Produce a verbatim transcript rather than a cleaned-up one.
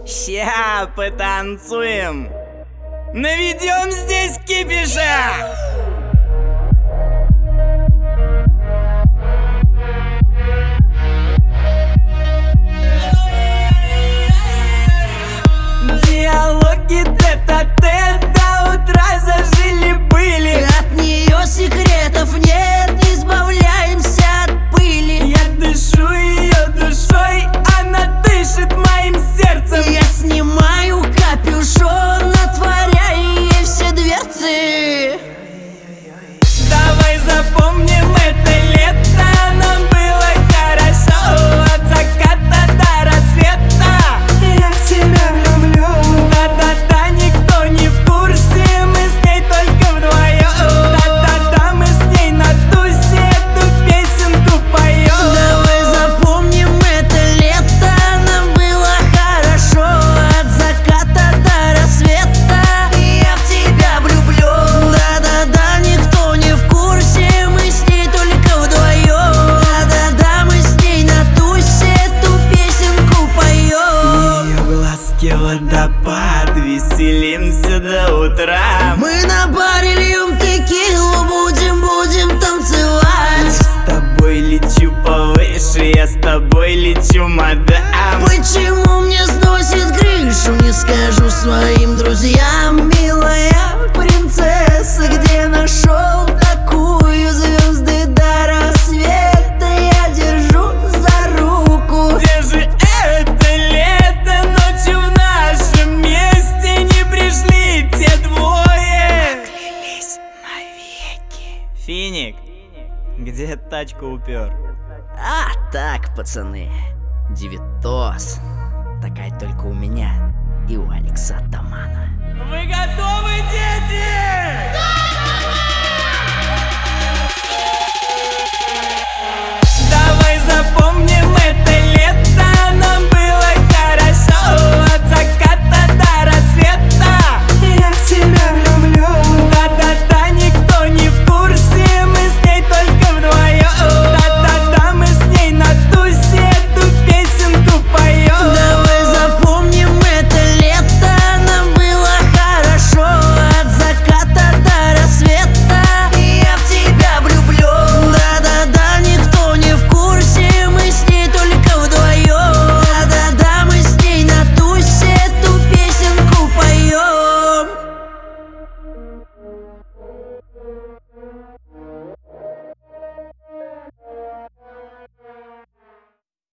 Ща потанцуем, наведем здесь кипиша. Диалоги тет-а-тет до утра зажили-были. От нее секретов нет, избавляемся от пыли. Я дышу ее душой, она дышит моим сердцем. Я снимаю капюшон, отворяя ей все дверцы. Давай запомним это лето, нам было хорошо. От заката до рассвета я в тебя люблю. Да-да-да, никто не в курсе, мы с ней только вдвоем. Да-да-да, мы с ней на тусе эту песенку поем. Давай запомним это лето, нам было хорошо. От заката до рассвета я в тебя влюблю. Да-да-да, никто не в курсе, мы с ней только вдвоем. Да-да-да, мы с ней на тусе эту песенку поем. Ее глазки водопад, веселимся до утра. Мы на баре льем текилу, будем, будем танцевать. С тобой лечу повыше, я с тобой лечу, мадам. Почему мне сносит крышу, не скажу своим друзьям. Милая принцесса, где нашел такую? Звезды до рассвета я держу за руку. Где же это лето? Ночью в нашем месте не пришли те двое. Поклялись навеки. Финик, где тачку упер? А так, пацаны, девятос. Такая только у меня и у Алекса Атамана. Вы готовы, дети?